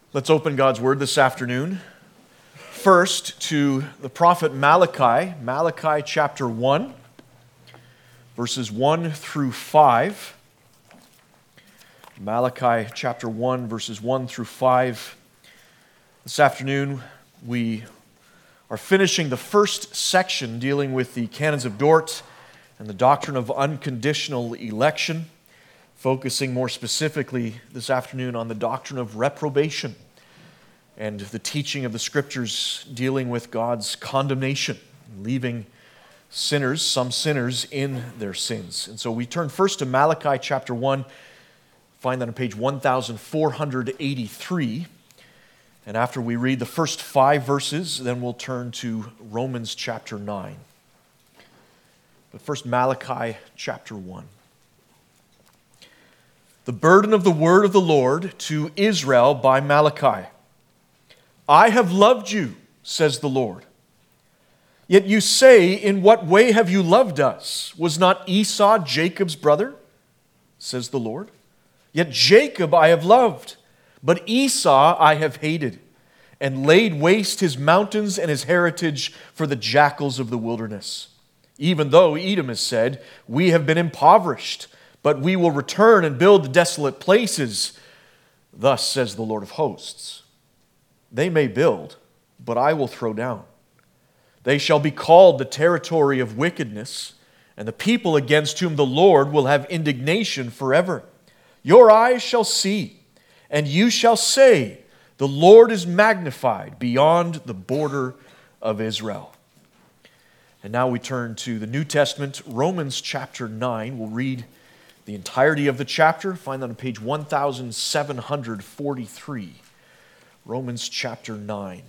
Let's open God's Word this afternoon. First to the prophet Malachi, Malachi chapter 1, verses 1 through 5. Malachi chapter 1, verses 1 through 5. This afternoon we are finishing the first section dealing with the canons of Dort and the doctrine of unconditional election, focusing more specifically this afternoon on the doctrine of reprobation and the teaching of the Scriptures dealing with God's condemnation, leaving sinners, some sinners, in their sins. And so we turn first to Malachi chapter 1, find that on page 1483. And after we read the first 5 verses, then we'll turn to Romans chapter 9. But first, Malachi chapter 1. The burden of the word of the Lord to Israel by Malachi. I have loved you, says the Lord. Yet you say, in what way have you loved us? Was not Esau Jacob's brother? Says the Lord. Yet Jacob I have loved, but Esau I have hated, and laid waste his mountains and his heritage for the jackals of the wilderness. Even though Edom has said, we have been impoverished, but we will return and build the desolate places. Thus says the Lord of hosts. They may build, but I will throw down. They shall be called the territory of wickedness, and the people against whom the Lord will have indignation forever. Your eyes shall see, and you shall say, the Lord is magnified beyond the border of Israel. And now we turn to the New Testament, Romans chapter 9. We'll read the entirety of the chapter. Find that on page 1743. Romans chapter 9.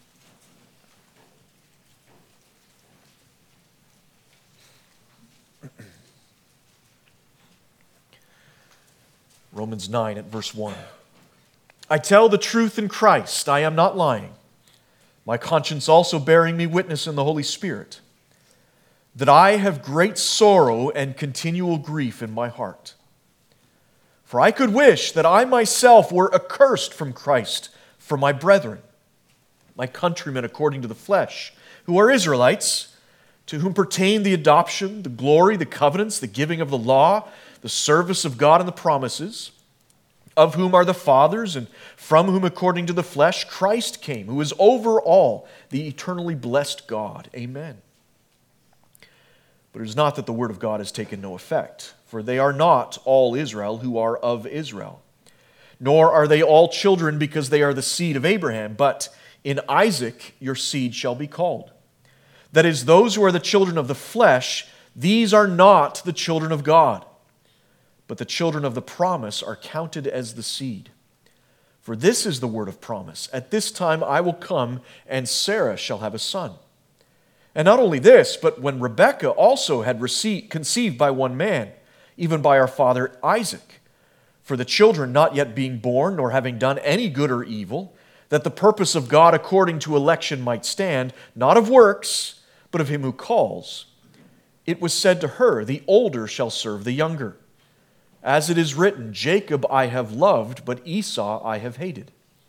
Romans 9 at verse 1. I tell the truth in Christ, I am not lying. My conscience also bearing me witness in the Holy Spirit, that I have great sorrow and continual grief in my heart. For I could wish that I myself were accursed from Christ for my brethren, my countrymen according to the flesh, who are Israelites, to whom pertain the adoption, the glory, the covenants, the giving of the law, the service of God and the promises, of whom are the fathers, and from whom according to the flesh Christ came, who is over all, the eternally blessed God. Amen. But it is not that the word of God has taken no effect, for they are not all Israel who are of Israel. Nor are they all children because they are the seed of Abraham, but in Isaac your seed shall be called. That is, those who are the children of the flesh, these are not the children of God, but the children of the promise are counted as the seed. For this is the word of promise. At this time I will come, and Sarah shall have a son. And not only this, but when Rebekah also had conceived by one man, even by our father Isaac, for the children not yet being born, nor having done any good or evil, that the purpose of God according to election might stand, not of works, but of him who calls, it was said to her, the older shall serve the younger. As it is written, Jacob I have loved, but Esau I have hated.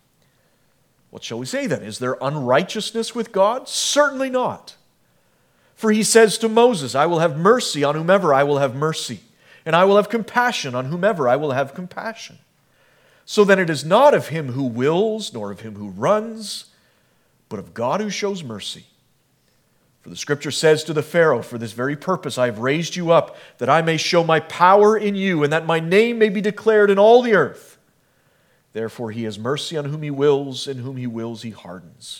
What shall we say then? Is there unrighteousness with God? Certainly not. For he says to Moses, I will have mercy on whomever I will have mercy, and I will have compassion on whomever I will have compassion. So then it is not of him who wills, nor of him who runs, but of God who shows mercy. For the Scripture says to the Pharaoh, for this very purpose I have raised you up, that I may show my power in you, and that my name may be declared in all the earth. Therefore he has mercy on whom he wills, and whom he wills he hardens.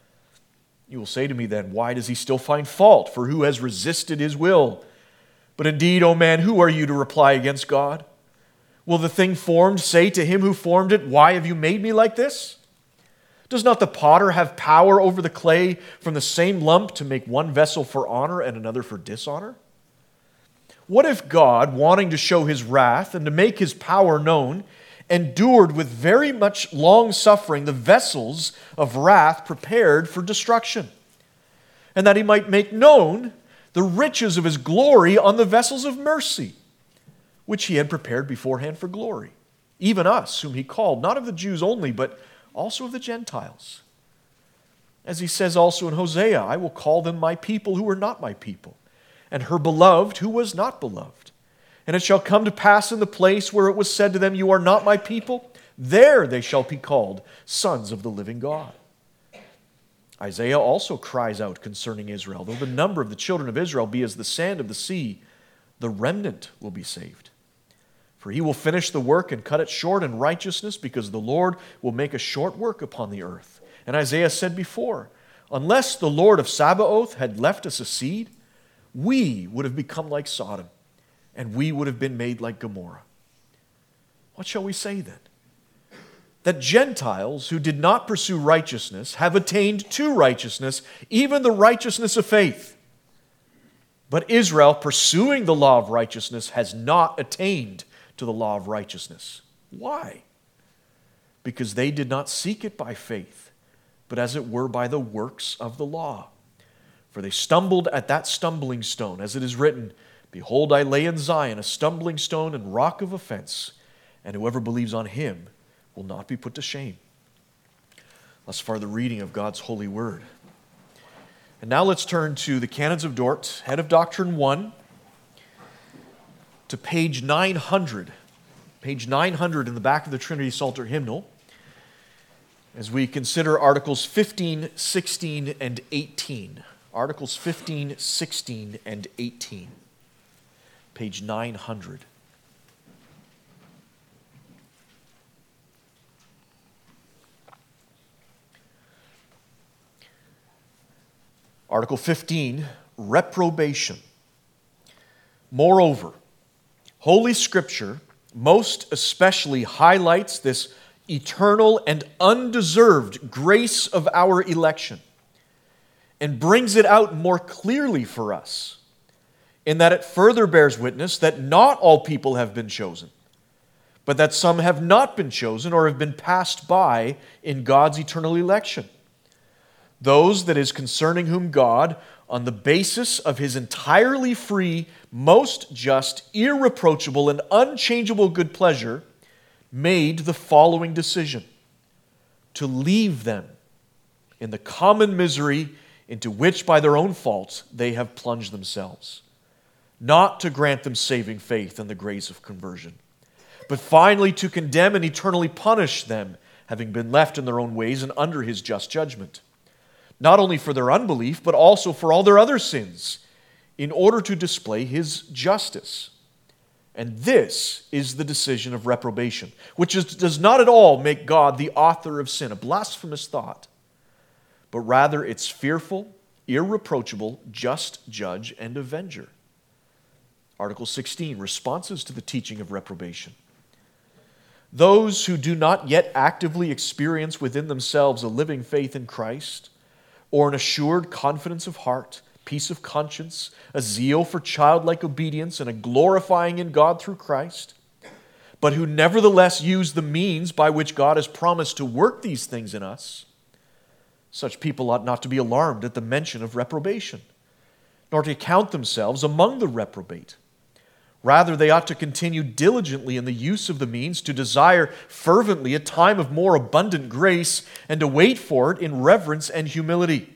You will say to me then, why does he still find fault? For who has resisted his will? But indeed, O man, who are you to reply against God? Will the thing formed say to him who formed it, why have you made me like this? Does not the potter have power over the clay from the same lump to make one vessel for honor and another for dishonor? What if God, wanting to show his wrath and to make his power known, endured with very much long suffering the vessels of wrath prepared for destruction, and that he might make known the riches of his glory on the vessels of mercy, which he had prepared beforehand for glory, even us, whom he called, not of the Jews only, but also of the Gentiles. As he says also in Hosea, I will call them my people who were not my people, and her beloved who was not beloved. And it shall come to pass in the place where it was said to them, you are not my people, there they shall be called sons of the living God. Isaiah also cries out concerning Israel, though the number of the children of Israel be as the sand of the sea, the remnant will be saved. For he will finish the work and cut it short in righteousness, because the Lord will make a short work upon the earth. And Isaiah said before, unless the Lord of Sabaoth had left us a seed, we would have become like Sodom, and we would have been made like Gomorrah. What shall we say then? That Gentiles who did not pursue righteousness have attained to righteousness, even the righteousness of faith. But Israel, pursuing the law of righteousness, has not attained to the law of righteousness. Why? Because they did not seek it by faith, but as it were by the works of the law. For they stumbled at that stumbling stone, as it is written, behold, I lay in Zion a stumbling stone and rock of offense, and whoever believes on him will not be put to shame. Thus far the reading of God's holy word. And now let's turn to the Canons of Dort, Head of Doctrine 1, to page 900. Page 900 in the back of the Trinity Psalter hymnal, as we consider Articles 15, 16, and 18. Articles 15, 16, and 18. Page 900. Article 15, reprobation. Moreover, Holy Scripture most especially highlights this eternal and undeserved grace of our election and brings it out more clearly for us, in that it further bears witness that not all people have been chosen, but that some have not been chosen or have been passed by in God's eternal election. Those, that is, concerning whom God, on the basis of his entirely free, most just, irreproachable, and unchangeable good pleasure, made the following decision: to leave them in the common misery into which by their own fault they have plunged themselves, not to grant them saving faith and the grace of conversion, but finally to condemn and eternally punish them, having been left in their own ways and under his just judgment, not only for their unbelief, but also for all their other sins, in order to display his justice. And this is the decision of reprobation, which does not at all make God the author of sin, a blasphemous thought, but rather its fearful, irreproachable, just judge and avenger. Article 16, responses to the teaching of reprobation. Those who do not yet actively experience within themselves a living faith in Christ, or an assured confidence of heart, peace of conscience, a zeal for childlike obedience, and a glorifying in God through Christ, but who nevertheless use the means by which God has promised to work these things in us, such people ought not to be alarmed at the mention of reprobation, nor to count themselves among the reprobate. Rather, they ought to continue diligently in the use of the means, to desire fervently a time of more abundant grace, and to wait for it in reverence and humility.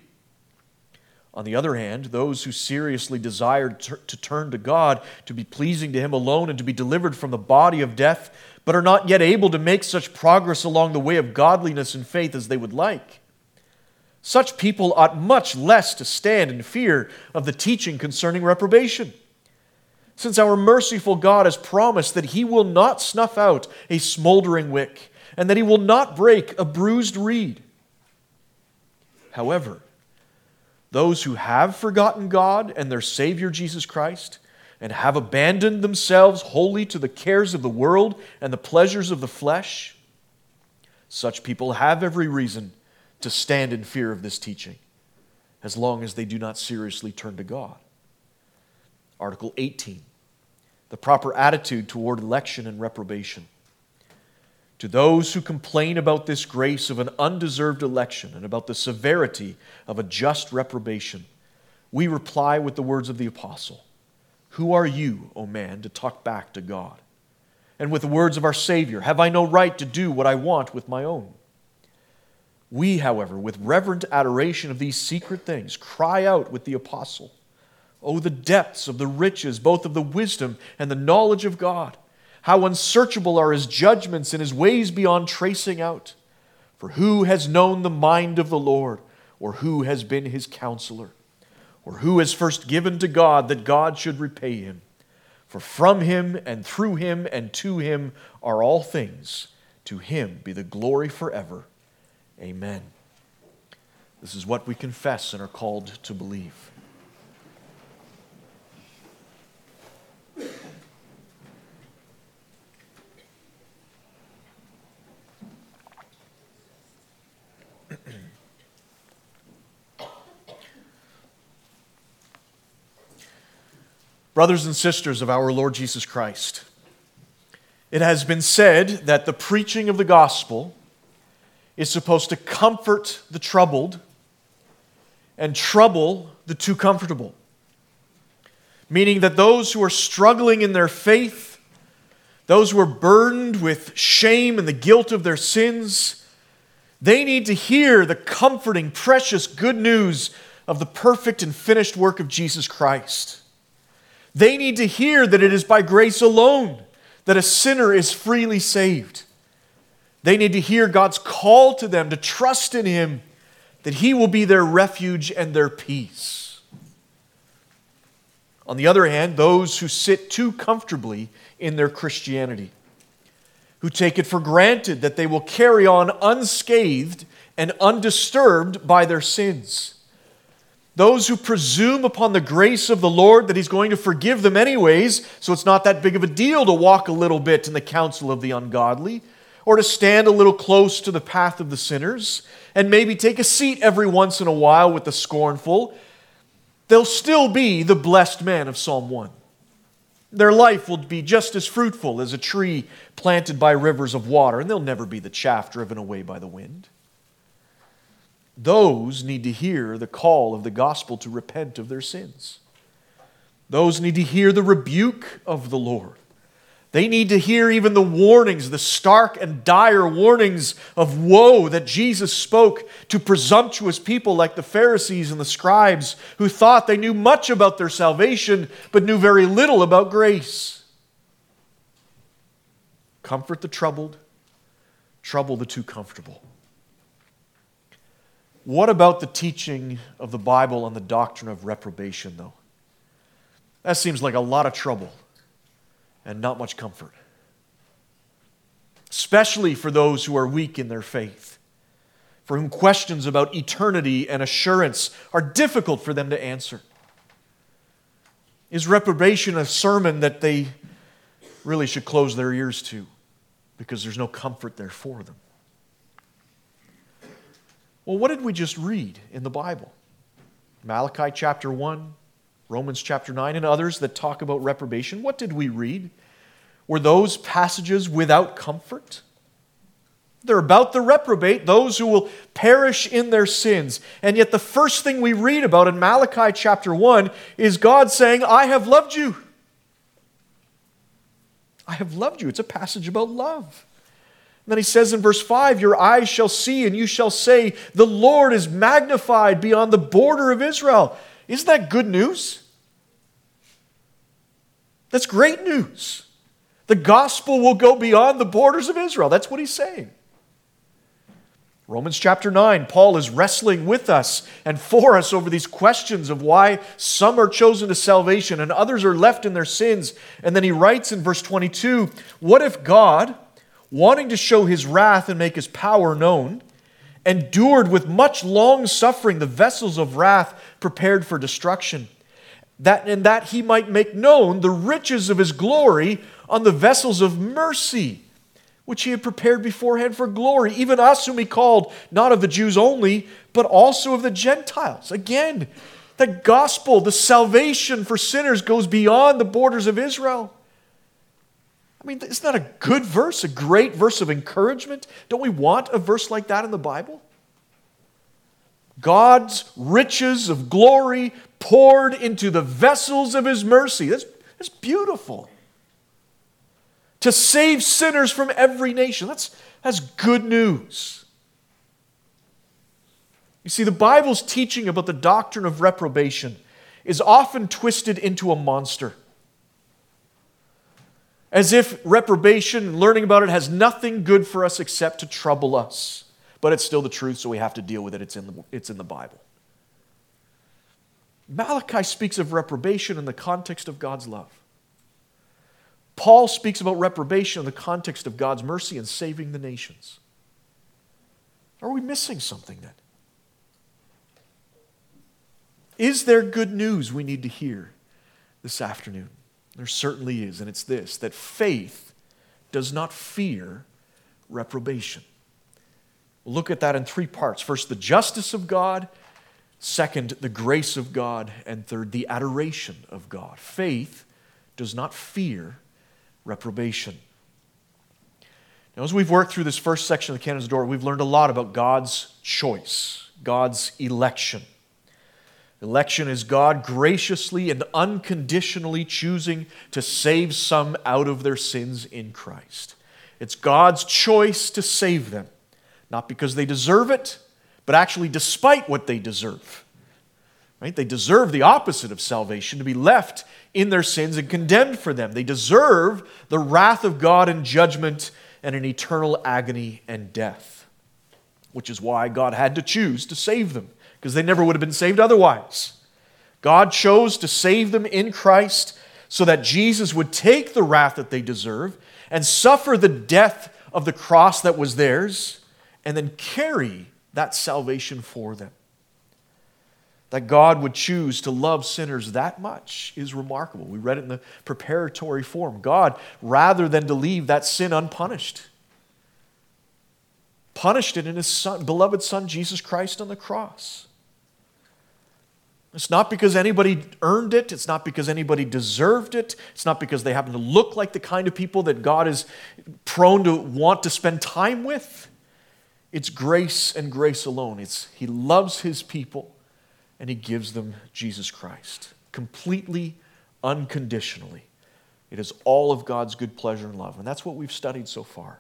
On the other hand, those who seriously desire to turn to God, to be pleasing to him alone, and to be delivered from the body of death, but are not yet able to make such progress along the way of godliness and faith as they would like, such people ought much less to stand in fear of the teaching concerning reprobation, since our merciful God has promised that he will not snuff out a smoldering wick, and that he will not break a bruised reed. However, those who have forgotten God and their Savior Jesus Christ, and have abandoned themselves wholly to the cares of the world and the pleasures of the flesh, such people have every reason to stand in fear of this teaching, as long as they do not seriously turn to God. Article 18, the proper attitude toward election and reprobation. To those who complain about this grace of an undeserved election and about the severity of a just reprobation, we reply with the words of the apostle, "Who are you, O man, to talk back to God?" And with the words of our Savior, "Have I no right to do what I want with my own?" We, however, with reverent adoration of these secret things, cry out with the apostle, "Oh, the depths of the riches, both of the wisdom and the knowledge of God! How unsearchable are his judgments and his ways beyond tracing out! For who has known the mind of the Lord, or who has been his counselor? Or who has first given to God that God should repay him? For from him and through him and to him are all things. To him be the glory forever. Amen." This is what we confess and are called to believe. Brothers and sisters of our Lord Jesus Christ, it has been said that the preaching of the gospel is supposed to comfort the troubled and trouble the too comfortable. Meaning that those who are struggling in their faith, those who are burdened with shame and the guilt of their sins, they need to hear the comforting, precious good news of the perfect and finished work of Jesus Christ. They need to hear that it is by grace alone that a sinner is freely saved. They need to hear God's call to them to trust in Him, that He will be their refuge and their peace. On the other hand, those who sit too comfortably in their Christianity, who take it for granted that they will carry on unscathed and undisturbed by their sins, those who presume upon the grace of the Lord that He's going to forgive them anyways, so it's not that big of a deal to walk a little bit in the counsel of the ungodly, or to stand a little close to the path of the sinners, and maybe take a seat every once in a while with the scornful, they'll still be the blessed man of Psalm 1. Their life will be just as fruitful as a tree planted by rivers of water, and they'll never be the chaff driven away by the wind. Those need to hear the call of the gospel to repent of their sins. Those need to hear the rebuke of the Lord. They need to hear even the warnings, the stark and dire warnings of woe that Jesus spoke to presumptuous people like the Pharisees and the scribes who thought they knew much about their salvation but knew very little about grace. Comfort the troubled, trouble the too comfortable. What about the teaching of the Bible on the doctrine of reprobation, though? That seems like a lot of trouble and not much comfort. Especially for those who are weak in their faith, for whom questions about eternity and assurance are difficult for them to answer. Is reprobation a sermon that they really should close their ears to because there's no comfort there for them? Well, what did we just read in the Bible? Malachi chapter 1, Romans chapter 9, and others that talk about reprobation. What did we read? Were those passages without comfort? They're about the reprobate, those who will perish in their sins. And yet the first thing we read about in Malachi chapter 1 is God saying, "I have loved you." I have loved you. It's a passage about love. And then he says in verse 5, "Your eyes shall see and you shall say, the Lord is magnified beyond the border of Israel." Isn't that good news? That's great news. The gospel will go beyond the borders of Israel. That's what he's saying. Romans chapter 9, Paul is wrestling with us and for us over these questions of why some are chosen to salvation and others are left in their sins. And then he writes in verse 22, "What if God, wanting to show His wrath and make His power known, endured with much long suffering the vessels of wrath prepared for destruction, that He might make known the riches of His glory on the vessels of mercy, which He had prepared beforehand for glory, even us whom He called, not of the Jews only, but also of the Gentiles." Again, the gospel, the salvation for sinners goes beyond the borders of Israel. I mean, isn't that a good verse, a great verse of encouragement? Don't we want a verse like that in the Bible? God's riches of glory poured into the vessels of His mercy. That's beautiful. To save sinners from every nation. That's good news. You see, the Bible's teaching about the doctrine of reprobation is often twisted into a monster. As if reprobation, learning about it, has nothing good for us except to trouble us. But it's still the truth, so we have to deal with it. It's in the Bible. Malachi speaks of reprobation in the context of God's love. Paul speaks about reprobation in the context of God's mercy and saving the nations. Are we missing something then? Is there good news we need to hear this afternoon? There certainly is, and it's this, that faith does not fear reprobation. We'll look at that in three parts. First, the justice of God. Second, the grace of God. And third, the adoration of God. Faith does not fear reprobation. Now, as we've worked through this first section of the Canon's Door, we've learned a lot about God's choice, God's election. Election is God graciously and unconditionally choosing to save some out of their sins in Christ. It's God's choice to save them, not because they deserve it, but actually despite what they deserve. Right? They deserve the opposite of salvation, to be left in their sins and condemned for them. They deserve the wrath of God and judgment and an eternal agony and death, which is why God had to choose to save them, because they never would have been saved otherwise. God chose to save them in Christ so that Jesus would take the wrath that they deserve and suffer the death of the cross that was theirs and then carry that salvation for them. That God would choose to love sinners that much is remarkable. We read it in the preparatory form. God, rather than to leave that sin unpunished, punished it in His Son, beloved Son, Jesus Christ, on the cross. It's not because anybody earned it. It's not because anybody deserved it. It's not because they happen to look like the kind of people that God is prone to want to spend time with. It's grace and grace alone. He loves His people and He gives them Jesus Christ. Completely, unconditionally. It is all of God's good pleasure and love. And that's what we've studied so far.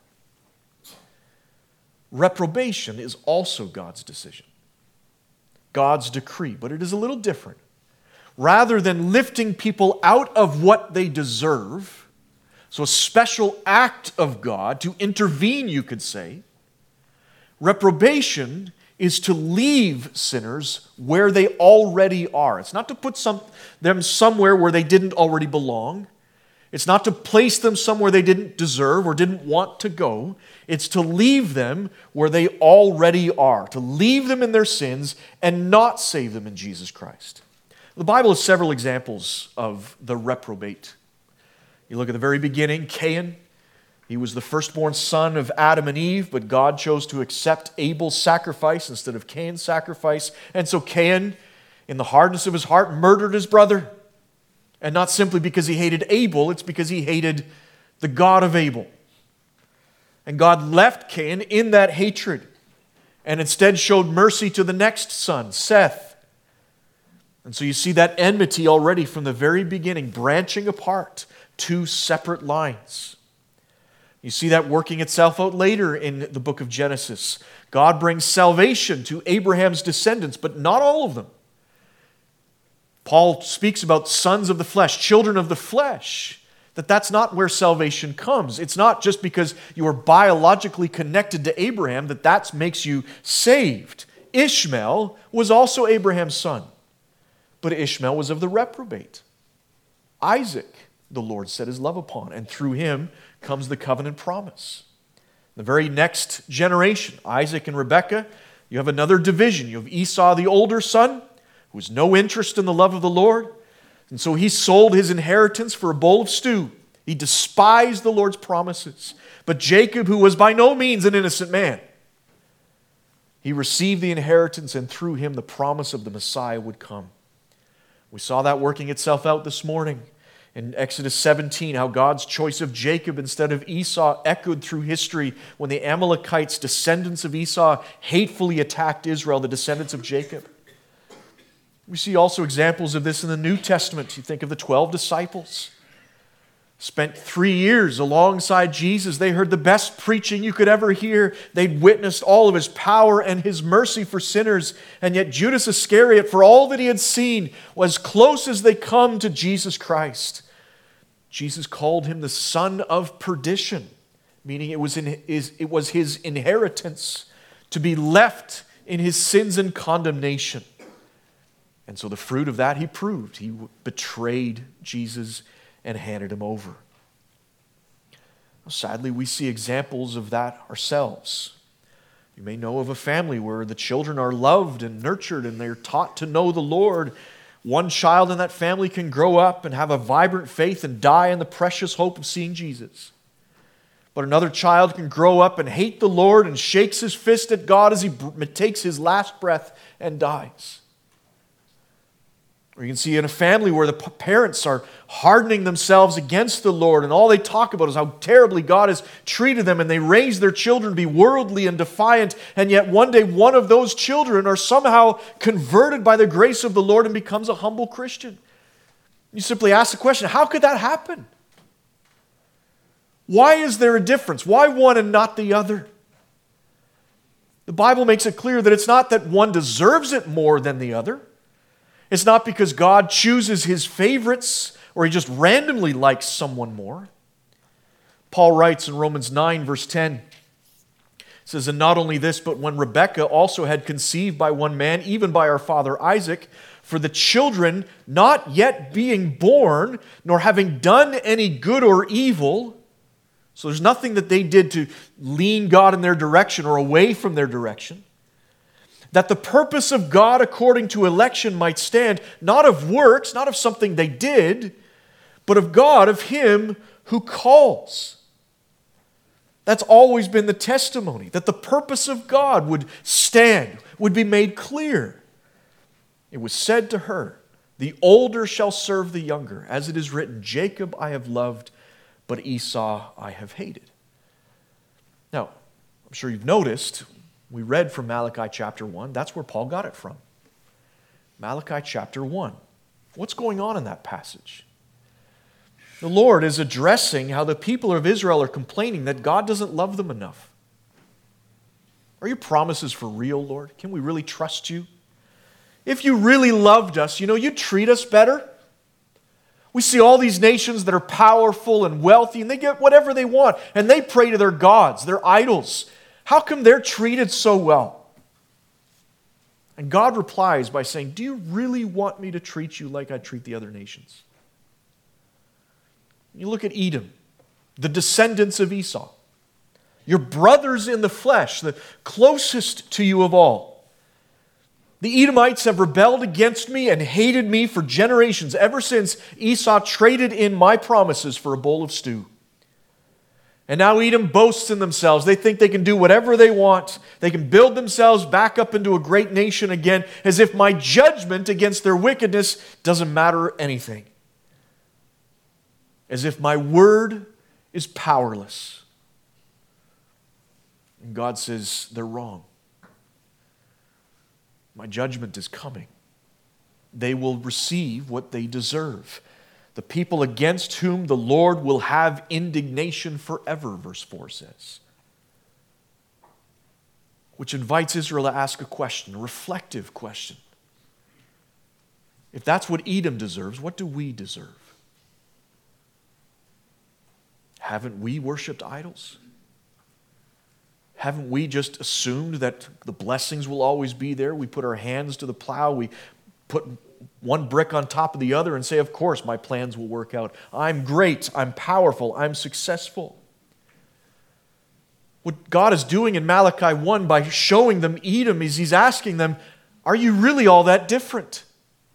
Reprobation is also God's decision. God's decree, but it is a little different. Rather than lifting people out of what they deserve, so a special act of God to intervene, you could say, reprobation is to leave sinners where they already are. It's not to put them somewhere where they didn't already belong. It's not to place them somewhere they didn't deserve or didn't want to go. It's to leave them where they already are, to leave them in their sins and not save them in Jesus Christ. The Bible has several examples of the reprobate. You look at the very beginning, Cain. He was the firstborn son of Adam and Eve, but God chose to accept Abel's sacrifice instead of Cain's sacrifice. And so Cain, in the hardness of his heart, murdered his brother. And not simply because he hated Abel, it's because he hated the God of Abel. And God left Cain in that hatred and instead showed mercy to the next son, Seth. And so you see that enmity already from the very beginning, branching apart, two separate lines. You see that working itself out later in the book of Genesis. God brings salvation to Abraham's descendants, but not all of them. Paul speaks about sons of the flesh, children of the flesh, that's not where salvation comes. It's not just because you are biologically connected to Abraham that makes you saved. Ishmael was also Abraham's son, but Ishmael was of the reprobate. Isaac, the Lord set His love upon, and through him comes the covenant promise. The very next generation, Isaac and Rebekah, you have another division. You have Esau, the older son, who has no interest in the love of the Lord. And so he sold his inheritance for a bowl of stew. He despised the Lord's promises. But Jacob, who was by no means an innocent man, he received the inheritance, and through him the promise of the Messiah would come. We saw that working itself out this morning in Exodus 17, how God's choice of Jacob instead of Esau echoed through history when the Amalekites, descendants of Esau, hatefully attacked Israel, the descendants of Jacob. We see also examples of this in the New Testament. You think of the 12 disciples. spent 3 years alongside Jesus. They heard the best preaching you could ever hear. They'd witnessed all of His power and His mercy for sinners. And yet Judas Iscariot, for all that he had seen, was close as they come to Jesus Christ. Jesus called him the son of perdition, meaning it was his inheritance to be left in his sins and condemnation. And so the fruit of that he proved. He betrayed Jesus and handed him over. Sadly, we see examples of that ourselves. You may know of a family where the children are loved and nurtured and they're taught to know the Lord. One child in that family can grow up and have a vibrant faith and die in the precious hope of seeing Jesus. But another child can grow up and hate the Lord and shakes his fist at God as he takes his last breath and dies. Or you can see in a family where the parents are hardening themselves against the Lord and all they talk about is how terribly God has treated them, and they raise their children to be worldly and defiant, and yet one day one of those children are somehow converted by the grace of the Lord and becomes a humble Christian. You simply ask the question, how could that happen? Why is there a difference? Why one and not the other? The Bible makes it clear that it's not that one deserves it more than the other. It's not because God chooses His favorites or He just randomly likes someone more. Paul writes in Romans 9, verse 10, it says, "And not only this, but when Rebekah also had conceived by one man, even by our father Isaac, for the children not yet being born, nor having done any good or evil," so there's nothing that they did to lean God in their direction or away from their direction, "that the purpose of God according to election might stand, not of works, not of something they did, but of God, of Him who calls." That's always been the testimony, that the purpose of God would stand, would be made clear. It was said to her, "The older shall serve the younger, as it is written, Jacob I have loved, but Esau I have hated." Now, I'm sure you've noticed, we read from Malachi chapter 1. That's where Paul got it from. Malachi chapter 1. What's going on in that passage? The Lord is addressing how the people of Israel are complaining that God doesn't love them enough. Are your promises for real, Lord? Can we really trust you? If you really loved us, you'd treat us better. We see all these nations that are powerful and wealthy, and they get whatever they want, and they pray to their gods, their idols. How come they're treated so well? And God replies by saying, "Do you really want me to treat you like I treat the other nations?" You look at Edom, the descendants of Esau, your brothers in the flesh, the closest to you of all. The Edomites have rebelled against me and hated me for generations, ever since Esau traded in my promises for a bowl of stew. And now Edom boasts in themselves. They think they can do whatever they want. They can build themselves back up into a great nation again, as if my judgment against their wickedness doesn't matter anything. As if my word is powerless. And God says they're wrong. My judgment is coming. They will receive what they deserve. The people against whom the Lord will have indignation forever, verse 4 says. Which invites Israel to ask a question, a reflective question. If that's what Edom deserves, what do we deserve? Haven't we worshipped idols? Haven't we just assumed that the blessings will always be there? We put our hands to the plow, we put one brick on top of the other and say, of course, my plans will work out. I'm great, I'm powerful, I'm successful. What God is doing in Malachi 1 by showing them Edom is He's asking them, are you really all that different?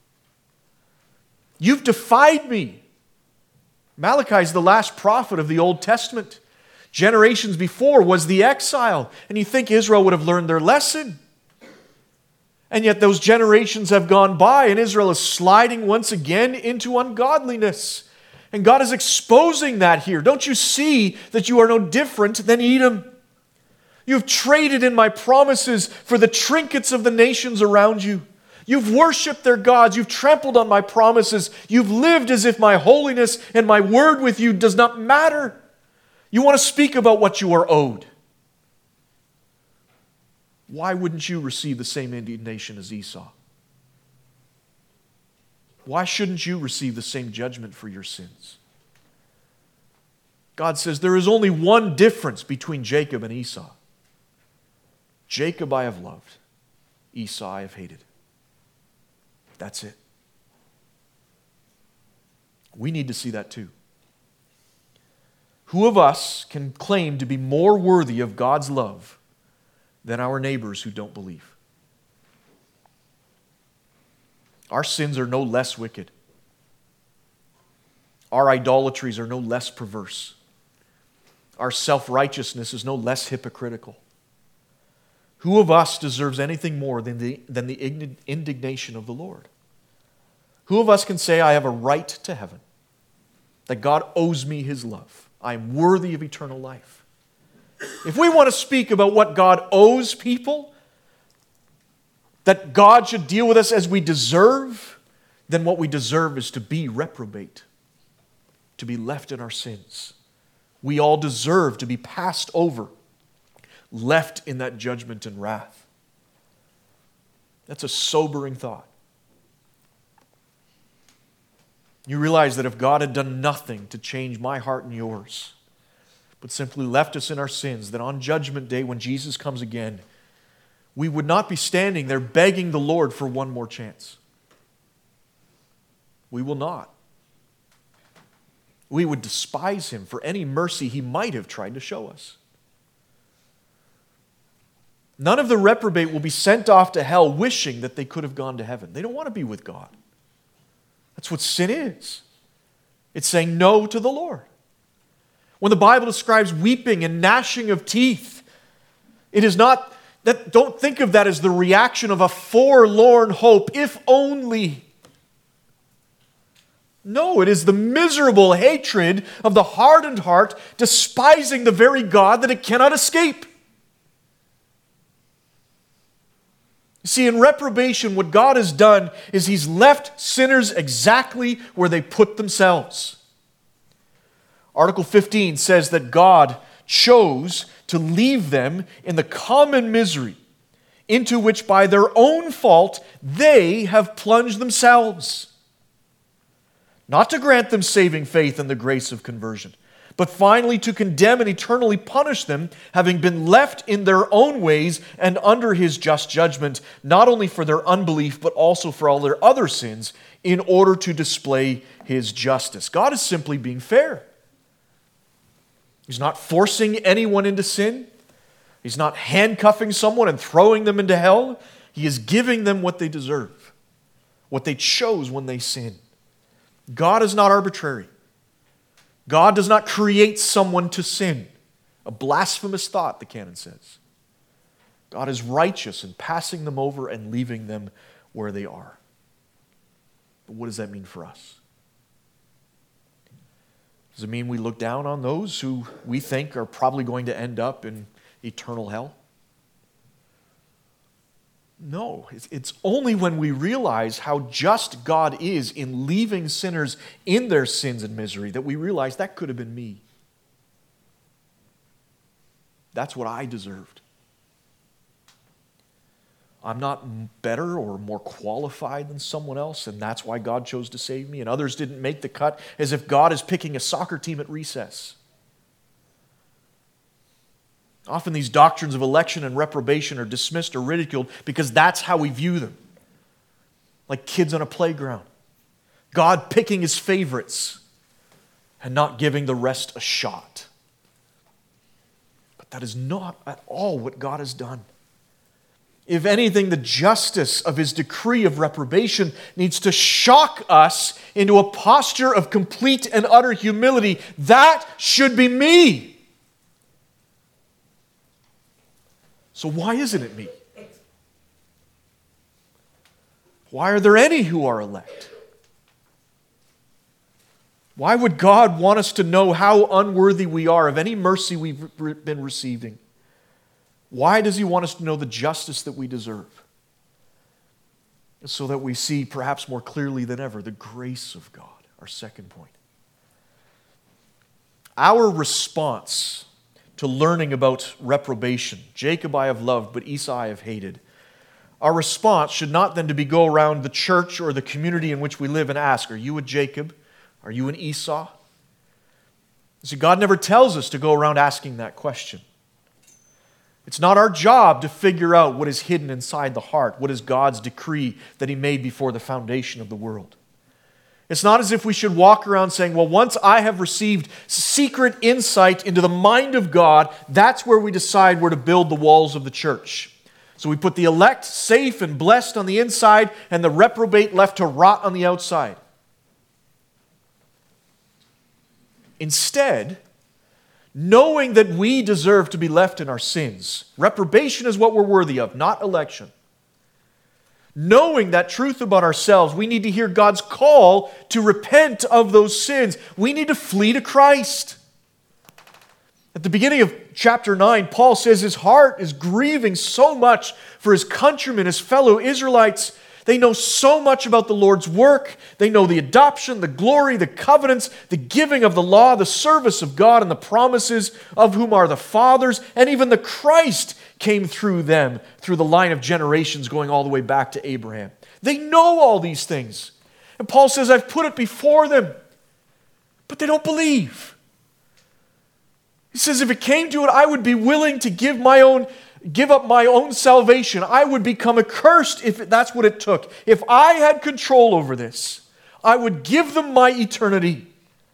You've defied me. Malachi is the last prophet of the Old Testament. Generations before was the exile, and you think Israel would have learned their lesson. And yet those generations have gone by, and Israel is sliding once again into ungodliness. And God is exposing that here. Don't you see that you are no different than Edom? You've traded in my promises for the trinkets of the nations around you. You've worshiped their gods. You've trampled on my promises. You've lived as if my holiness and my word with you does not matter. You want to speak about what you are owed. Why wouldn't you receive the same indignation as Esau? Why shouldn't you receive the same judgment for your sins? God says there is only one difference between Jacob and Esau. Jacob I have loved, Esau I have hated. That's it. We need to see that too. Who of us can claim to be more worthy of God's love than our neighbors who don't believe? Our sins are no less wicked. Our idolatries are no less perverse. Our self-righteousness is no less hypocritical. Who of us deserves anything more than the indignation of the Lord? Who of us can say, I have a right to heaven, that God owes me His love, I am worthy of eternal life? If we want to speak about what God owes people, that God should deal with us as we deserve, then what we deserve is to be reprobate, to be left in our sins. We all deserve to be passed over, left in that judgment and wrath. That's a sobering thought. You realize that if God had done nothing to change my heart and yours, but simply left us in our sins, that on Judgment Day when Jesus comes again, we would not be standing there begging the Lord for one more chance. We will not. We would despise Him for any mercy He might have tried to show us. None of the reprobate will be sent off to hell wishing that they could have gone to heaven. They don't want to be with God. That's what sin is. It's saying no to the Lord. When the Bible describes weeping and gnashing of teeth, it is not that, don't think of that as the reaction of a forlorn hope, if only. No, it is the miserable hatred of the hardened heart, despising the very God that it cannot escape. You see, in reprobation, what God has done is He's left sinners exactly where they put themselves. Article 15 says that God chose to leave them in the common misery into which by their own fault they have plunged themselves. Not to grant them saving faith and the grace of conversion, but finally to condemn and eternally punish them, having been left in their own ways and under His just judgment, not only for their unbelief, but also for all their other sins, in order to display His justice. God is simply being fair. He's not forcing anyone into sin. He's not handcuffing someone and throwing them into hell. He is giving them what they deserve, what they chose when they sinned. God is not arbitrary. God does not create someone to sin. A blasphemous thought, the canon says. God is righteous in passing them over and leaving them where they are. But what does that mean for us? Does it mean we look down on those who we think are probably going to end up in eternal hell? No, it's only when we realize how just God is in leaving sinners in their sins and misery that we realize that could have been me. That's what I deserved. I'm not better or more qualified than someone else, and that's why God chose to save me, and others didn't make the cut, as if God is picking a soccer team at recess. Often these doctrines of election and reprobation are dismissed or ridiculed because that's how we view them. Like kids on a playground. God picking His favorites and not giving the rest a shot. But that is not at all what God has done. If anything, the justice of His decree of reprobation needs to shock us into a posture of complete and utter humility. That should be me. So why isn't it me? Why are there any who are elect? Why would God want us to know how unworthy we are of any mercy we've been receiving? Why does He want us to know the justice that we deserve? so that we see perhaps more clearly than ever the grace of God. Our second point. Our response to learning about reprobation, Jacob I have loved, but Esau I have hated. Our response should not then to be go around the church or the community in which we live and ask, are you a Jacob? Are you an Esau? See, God never tells us to go around asking that question. It's not our job to figure out what is hidden inside the heart, what is God's decree that He made before the foundation of the world. It's not as if we should walk around saying, well, once I have received secret insight into the mind of God, that's where we decide where to build the walls of the church. So we put the elect safe and blessed on the inside and the reprobate left to rot on the outside. Instead, knowing that we deserve to be left in our sins, reprobation is what we're worthy of, not election. Knowing that truth about ourselves, we need to hear God's call to repent of those sins. We need to flee to Christ. At the beginning of chapter 9, Paul says his heart is grieving so much for his countrymen, his fellow Israelites. They know so much about the Lord's work. They know the adoption, the glory, the covenants, the giving of the law, the service of God, and the promises of whom are the fathers, and even the Christ came through them, through the line of generations going all the way back to Abraham. They know all these things. And Paul says, I've put it before them, but they don't believe. He says, if it came to it, I would be willing to give up my own salvation. I would become accursed if that's what it took. If I had control over this, I would give them my eternity.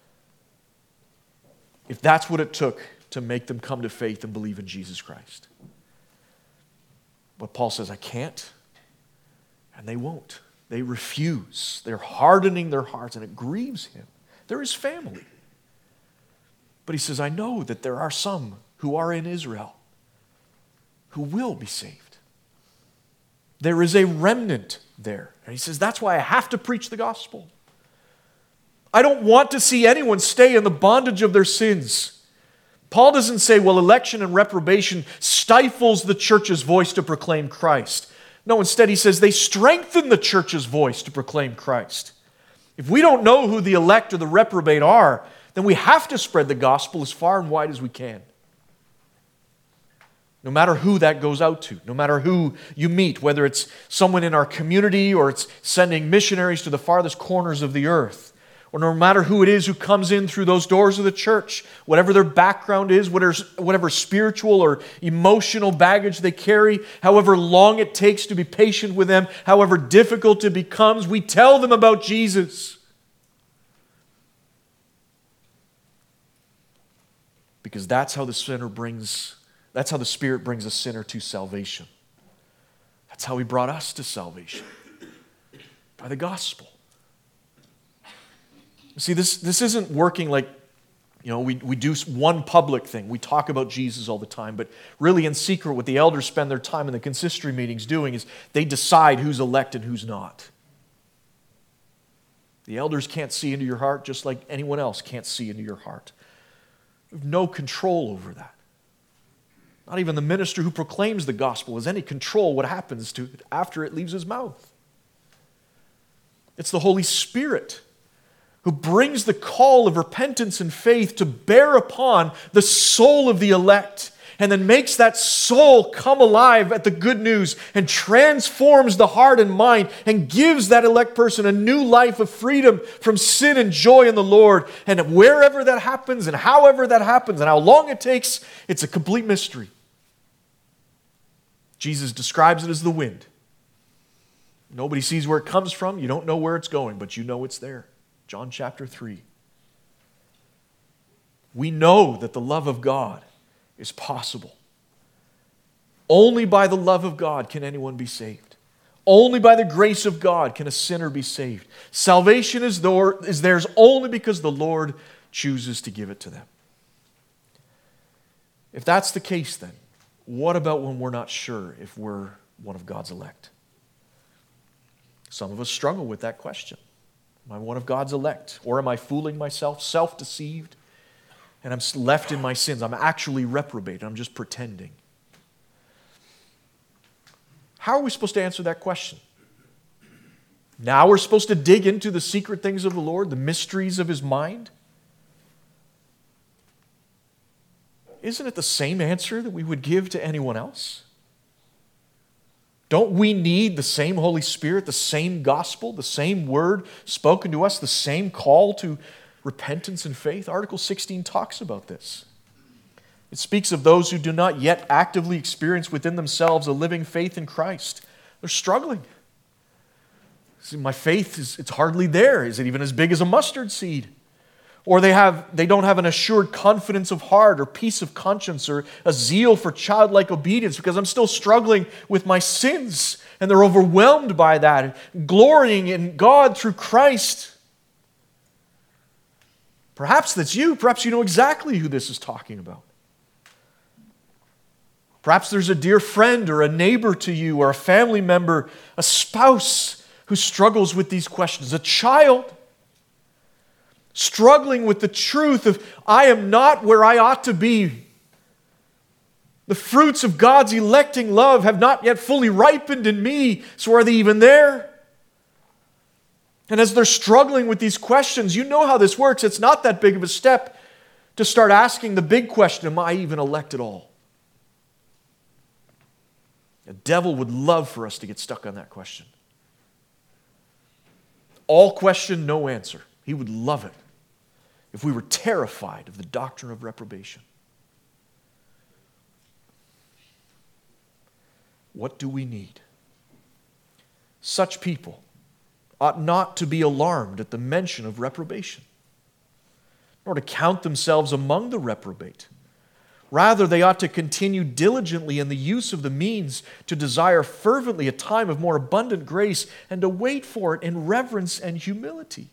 If that's what it took to make them come to faith and believe in Jesus Christ. But Paul says, I can't, and they won't. They refuse. They're hardening their hearts, and it grieves him. They're his family. But he says, I know that there are some who are in Israel who will be saved. There is a remnant there. And he says, that's why I have to preach the gospel. I don't want to see anyone stay in the bondage of their sins. Paul doesn't say, well, election and reprobation stifles the church's voice to proclaim Christ. No, instead he says they strengthen the church's voice to proclaim Christ. If we don't know who the elect or the reprobate are, then we have to spread the gospel as far and wide as we can. No matter who that goes out to, no matter who you meet, whether it's someone in our community or it's sending missionaries to the farthest corners of the earth, or no matter who it is who comes in through those doors of the church, whatever their background is, whatever spiritual or emotional baggage they carry, however long it takes to be patient with them, however difficult it becomes, we tell them about Jesus. Because that's how the Spirit brings a sinner to salvation. That's how He brought us to salvation. By the gospel. See, this isn't working like, we do one public thing. We talk about Jesus all the time, but really in secret what the elders spend their time in the consistory meetings doing is they decide who's elect and who's not. The elders can't see into your heart just like anyone else can't see into your heart. You have no control over that. Not even the minister who proclaims the gospel has any control what happens to it after it leaves his mouth. It's the Holy Spirit who brings the call of repentance and faith to bear upon the soul of the elect and then makes that soul come alive at the good news and transforms the heart and mind and gives that elect person a new life of freedom from sin and joy in the Lord. And wherever that happens and however that happens and how long it takes, it's a complete mystery. Jesus describes it as the wind. Nobody sees where it comes from. You don't know where it's going, but you know it's there. John chapter 3. We know that the love of God is possible. Only by the love of God can anyone be saved. Only by the grace of God can a sinner be saved. Salvation is theirs only because the Lord chooses to give it to them. If that's the case, then, what about when we're not sure if we're one of God's elect? Some of us struggle with that question. Am I one of God's elect? Or am I fooling myself, self-deceived, and I'm left in my sins? I'm actually reprobate. I'm just pretending. How are we supposed to answer that question? Now we're supposed to dig into the secret things of the Lord, the mysteries of His mind. Isn't it the same answer that we would give to anyone else? Don't we need the same Holy Spirit, the same gospel, the same word spoken to us, the same call to repentance and faith? Article 16 talks about this. It speaks of those who do not yet actively experience within themselves a living faith in Christ. They're struggling. See, my faith it's hardly there. Is it even as big as a mustard seed? Or they don't have an assured confidence of heart or peace of conscience or a zeal for childlike obedience because I'm still struggling with my sins and they're overwhelmed by that, glorying in God through Christ. Perhaps that's you. Perhaps you know exactly who this is talking about. Perhaps there's a dear friend or a neighbor to you or a family member, a spouse who struggles with these questions, a child struggling with the truth of, I am not where I ought to be. The fruits of God's electing love have not yet fully ripened in me, so are they even there? And as they're struggling with these questions, you know how this works. It's not that big of a step to start asking the big question, am I even elect at all? The devil would love for us to get stuck on that question. All question, no answer. He would love it if we were terrified of the doctrine of reprobation. What do we need? Such people ought not to be alarmed at the mention of reprobation, nor to count themselves among the reprobate. Rather, they ought to continue diligently in the use of the means to desire fervently a time of more abundant grace and to wait for it in reverence and humility.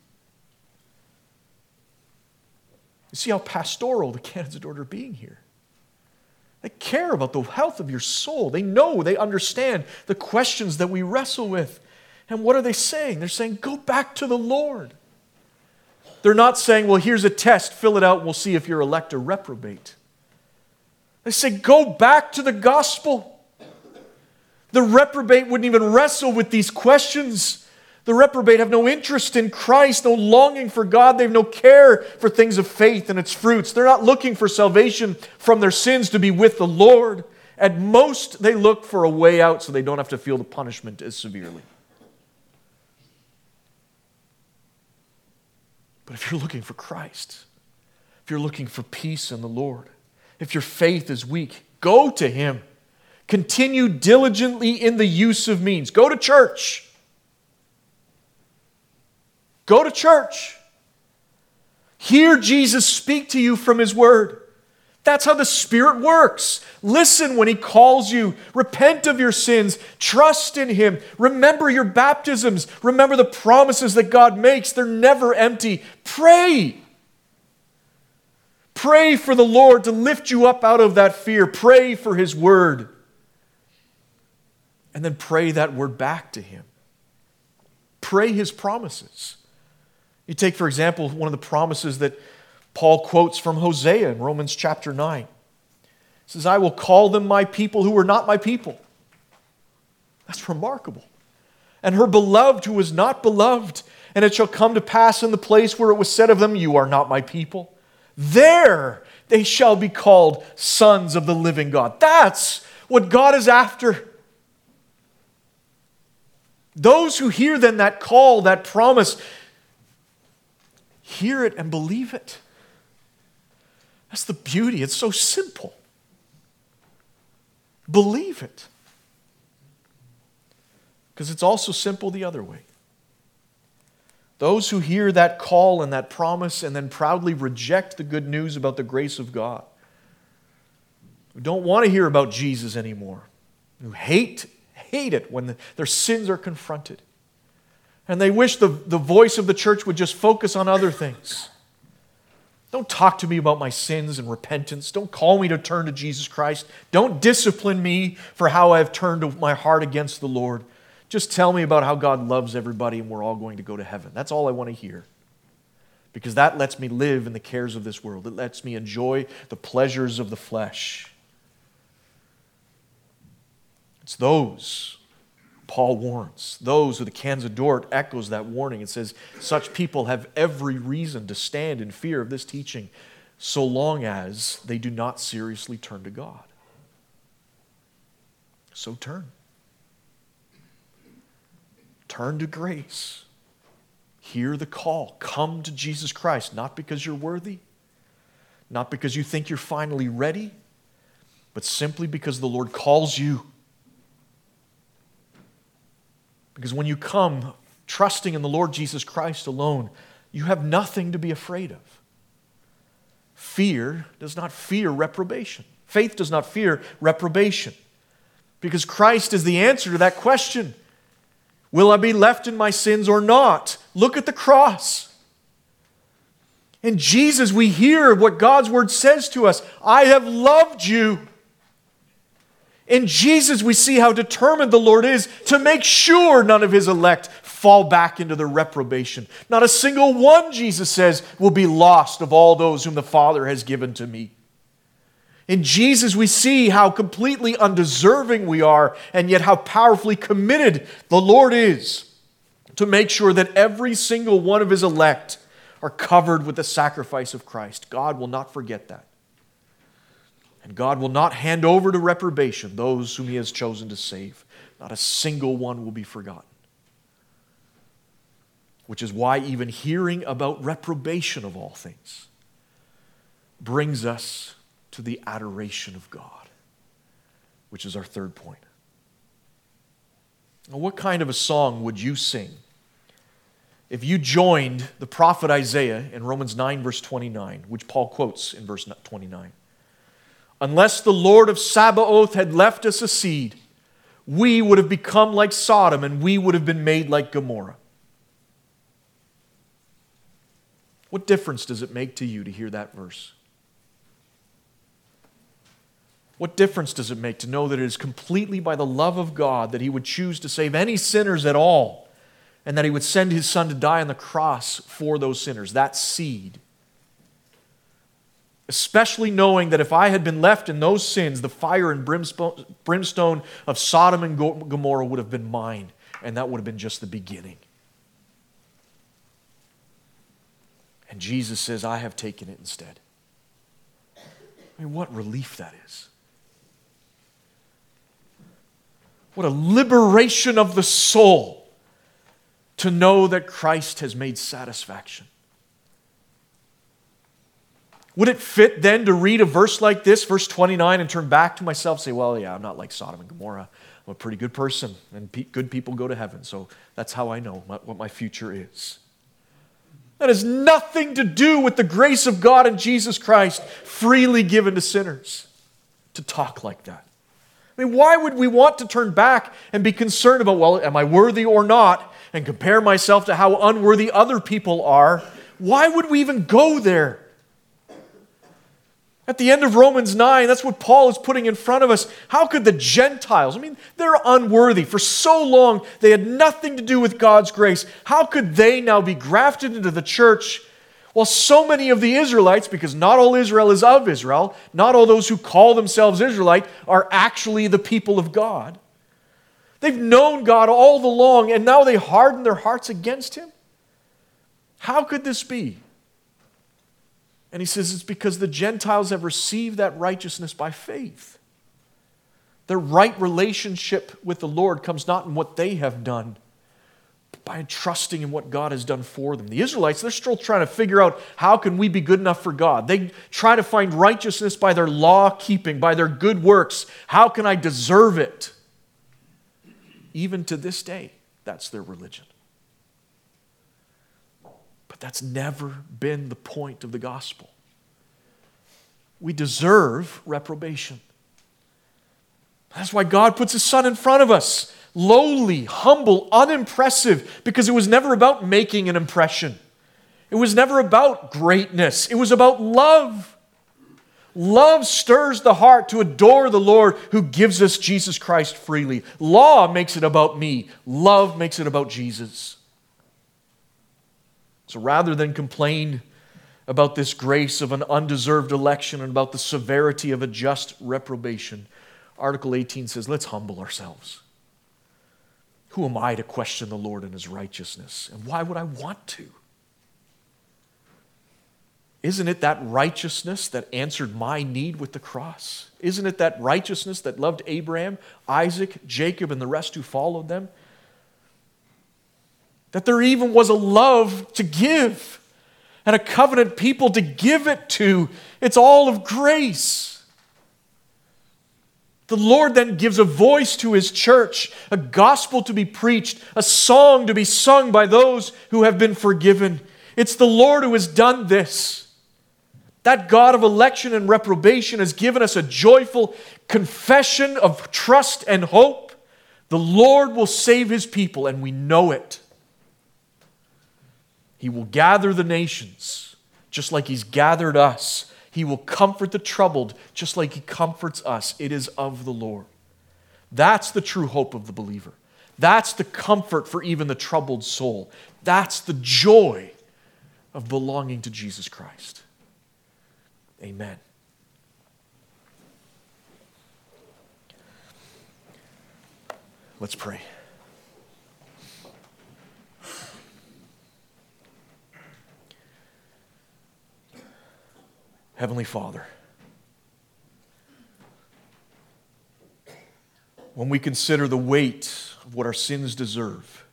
You see how pastoral the canons of order are being here. They care about the health of your soul. They know, they understand the questions that we wrestle with. And what are they saying? They're saying, go back to the Lord. They're not saying, well, here's a test, fill it out, and we'll see if you're elect or reprobate. They say, go back to the gospel. The reprobate wouldn't even wrestle with these questions. The reprobate have no interest in Christ, no longing for God. They have no care for things of faith and its fruits. They're not looking for salvation from their sins to be with the Lord. At most, they look for a way out so they don't have to feel the punishment as severely. But if you're looking for Christ, if you're looking for peace in the Lord, if your faith is weak, go to Him. Continue diligently in the use of means. Go to church. Go to church. Hear Jesus speak to you from His Word. That's how the Spirit works. Listen when He calls you. Repent of your sins. Trust in Him. Remember your baptisms. Remember the promises that God makes. They're never empty. Pray. Pray for the Lord to lift you up out of that fear. Pray for His Word. And then pray that Word back to Him. Pray His promises. You take, for example, one of the promises that Paul quotes from Hosea in Romans chapter 9. He says, I will call them my people who were not my people. That's remarkable. And her beloved who was not beloved. And it shall come to pass in the place where it was said of them, you are not my people. There they shall be called sons of the living God. That's what God is after. Those who hear then that call, that promise, hear it and believe it. That's the beauty. It's so simple. Believe it. Because it's also simple the other way. Those who hear that call and that promise and then proudly reject the good news about the grace of God, who don't want to hear about Jesus anymore, who hate it when their sins are confronted, and they wish the voice of the church would just focus on other things. Don't talk to me about my sins and repentance. Don't call me to turn to Jesus Christ. Don't discipline me for how I've turned my heart against the Lord. Just tell me about how God loves everybody and we're all going to go to heaven. That's all I want to hear. Because that lets me live in the cares of this world. It lets me enjoy the pleasures of the flesh. It's those Paul warns. Those with the cans of Dort echoes that warning. It says, such people have every reason to stand in fear of this teaching, so long as they do not seriously turn to God. So turn. Turn to grace. Hear the call. Come to Jesus Christ, not because you're worthy, not because you think you're finally ready, but simply because the Lord calls you. Because when you come trusting in the Lord Jesus Christ alone, you have nothing to be afraid of. Fear does not fear reprobation. Faith does not fear reprobation. Because Christ is the answer to that question. Will I be left in my sins or not? Look at the cross. In Jesus, we hear what God's Word says to us. I have loved you. In Jesus, we see how determined the Lord is to make sure none of His elect fall back into their reprobation. Not a single one, Jesus says, will be lost of all those whom the Father has given to me. In Jesus, we see how completely undeserving we are, and yet how powerfully committed the Lord is to make sure that every single one of His elect are covered with the sacrifice of Christ. God will not forget that. And God will not hand over to reprobation those whom He has chosen to save. Not a single one will be forgotten. Which is why even hearing about reprobation of all things brings us to the adoration of God, which is our third point. Now, what kind of a song would you sing if you joined the prophet Isaiah in Romans 9, verse 29, which Paul quotes in verse 29? Unless the Lord of Sabaoth had left us a seed, we would have become like Sodom, and we would have been made like Gomorrah. What difference does it make to you to hear that verse? What difference does it make to know that it is completely by the love of God that He would choose to save any sinners at all, and that He would send His Son to die on the cross for those sinners, that seed? Especially knowing that if I had been left in those sins, the fire and brimstone of Sodom and Gomorrah would have been mine, and that would have been just the beginning. And Jesus says, I have taken it instead. I mean, what relief that is. What a liberation of the soul to know that Christ has made satisfaction. Would it fit then to read a verse like this, verse 29, and turn back to myself and say, well, yeah, I'm not like Sodom and Gomorrah. I'm a pretty good person, and good people go to heaven, so that's how I know what my future is. That has nothing to do with the grace of God in Jesus Christ freely given to sinners to talk like that. I mean, why would we want to turn back and be concerned about, well, am I worthy or not, and compare myself to how unworthy other people are? Why would we even go there? At the end of Romans 9, that's what Paul is putting in front of us. How could the Gentiles, they're unworthy. For so long, they had nothing to do with God's grace. How could they now be grafted into the church while so many of the Israelites, because not all Israel is of Israel, not all those who call themselves Israelite are actually the people of God. They've known God all along, and now they harden their hearts against Him. How could this be? And he says it's because the Gentiles have received that righteousness by faith. Their right relationship with the Lord comes not in what they have done, but by trusting in what God has done for them. The Israelites, they're still trying to figure out how can we be good enough for God. They try to find righteousness by their law keeping, by their good works. How can I deserve it? Even to this day, that's their religion. That's never been the point of the gospel. We deserve reprobation. That's why God puts His Son in front of us. Lowly, humble, unimpressive, because it was never about making an impression. It was never about greatness. It was about love. Love stirs the heart to adore the Lord who gives us Jesus Christ freely. Law makes it about me. Love makes it about Jesus. So rather than complain about this grace of an undeserved election and about the severity of a just reprobation, Article 18 says, let's humble ourselves. Who am I to question the Lord and his righteousness? And why would I want to? Isn't it that righteousness that answered my need with the cross? Isn't it that righteousness that loved Abraham, Isaac, Jacob, and the rest who followed them? That there even was a love to give and a covenant people to give it to. It's all of grace. The Lord then gives a voice to his church, a gospel to be preached, a song to be sung by those who have been forgiven. It's the Lord who has done this. That God of election and reprobation has given us a joyful confession of trust and hope. The Lord will save his people, and we know it. He will gather the nations, just like he's gathered us. He will comfort the troubled, just like he comforts us. It is of the Lord. That's the true hope of the believer. That's the comfort for even the troubled soul. That's the joy of belonging to Jesus Christ. Amen. Let's pray. Heavenly Father, when we consider the weight of what our sins deserve,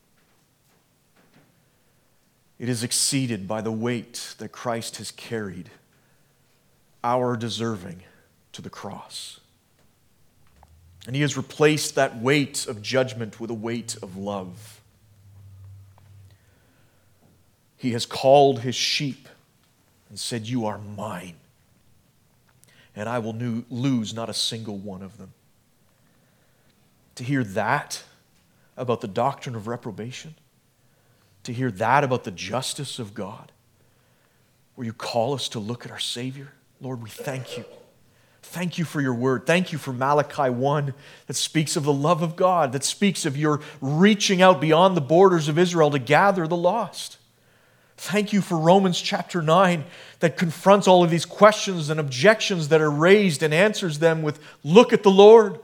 it is exceeded by the weight that Christ has carried, our deserving, to the cross. And he has replaced that weight of judgment with a weight of love. He has called his sheep and said, "You are mine, and I will lose not a single one of them." To hear that about the doctrine of reprobation, to hear that about the justice of God, where you call us to look at our Savior, Lord, we thank you. Thank you for your word. Thank you for Malachi 1 that speaks of the love of God, that speaks of your reaching out beyond the borders of Israel to gather the lost. Thank you for Romans chapter 9 that confronts all of these questions and objections that are raised and answers them with, look at the Lord.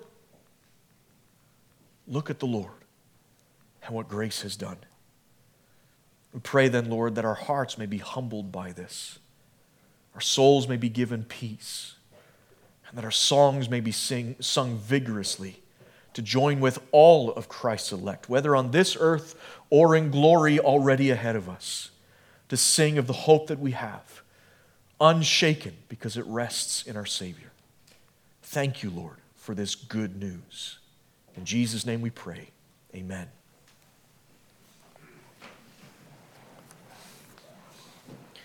Look at the Lord and what grace has done. We pray then, Lord, that our hearts may be humbled by this. Our souls may be given peace. And that our songs may be sung vigorously to join with all of Christ's elect, whether on this earth or in glory already ahead of us, to sing of the hope that we have, unshaken because it rests in our Savior. Thank you, Lord, for this good news. In Jesus' name we pray. Amen.